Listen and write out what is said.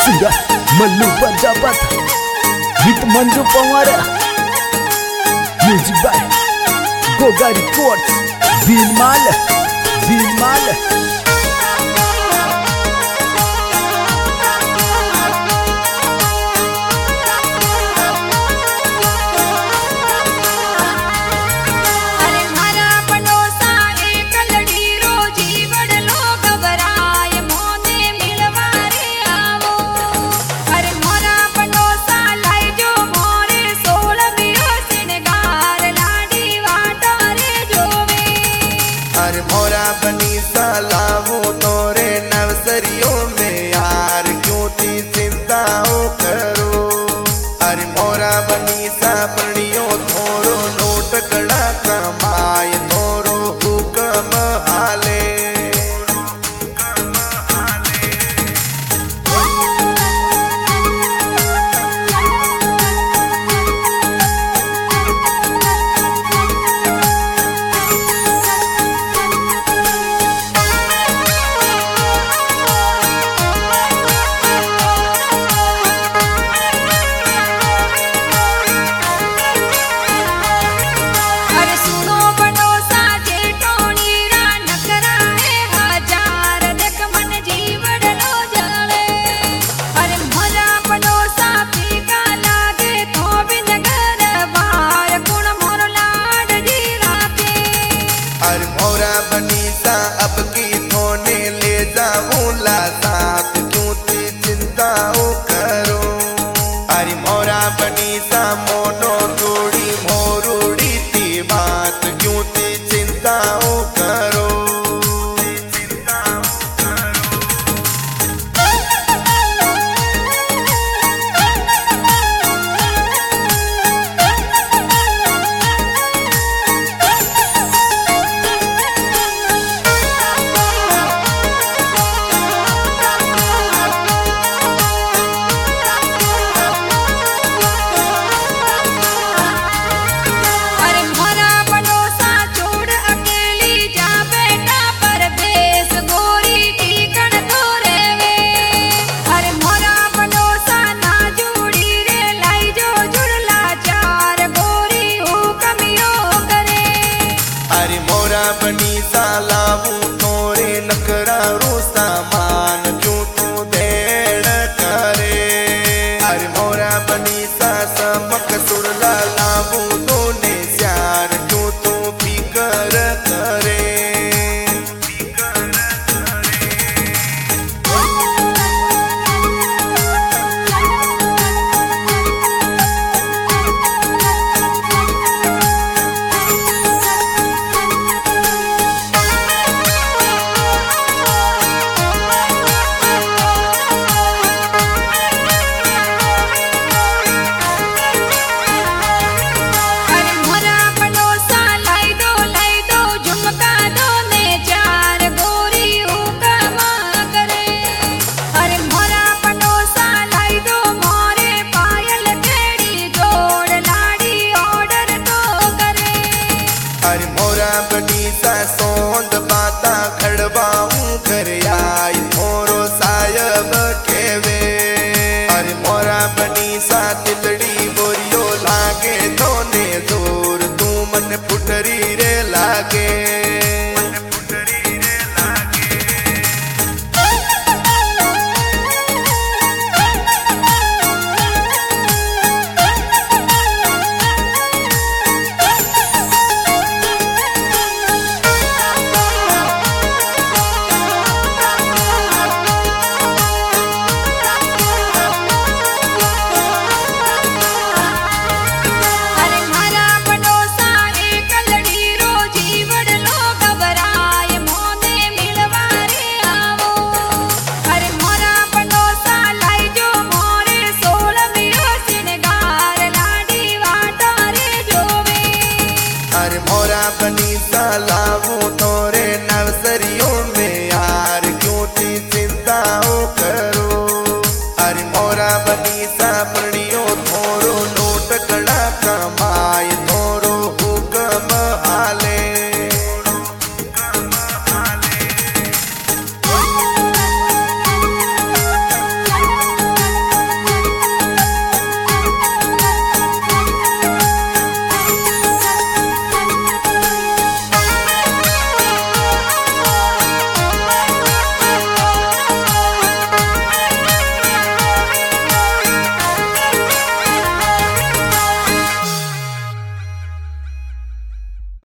Singer Mallu Prajapat with Manju Pawar, music by Goga records, Bhilmal Bhilmal. अरे मोरा बनी सा लावो तोरे नवसरियों में यार, क्यों थी चिंता हो करो। अरे मोरा बनी सा प्रणियों थोरो नोट कड़ा कमाए, थोरो हुक्म हाले। अरे मोरा बनी सा अब की थोने ले जाऊं ला साथ, क्यों थी चिंता हो करो। अरे मोरा बनी सा मोनो थोड़ी मोरूड़ी थी बात, क्यों थी चिंता हो करो। अरे मोरा बनी सा लावू तोरे नकरारू सामान, क्यों तू देड़ करे। अरे मोरा बनी सा समक सुरला लावू दोने श्यार, क्यों तू फिकर करे। अरे मोरा बनी सा सोंद बाता खड़वाऊं घर आई, थोरो सायब केवे। अरे मोरा बनी सा तिलड़ी बोरियो लागे दोने दूर, तू मन फुटरी रे लागे। अरे मोरा बनी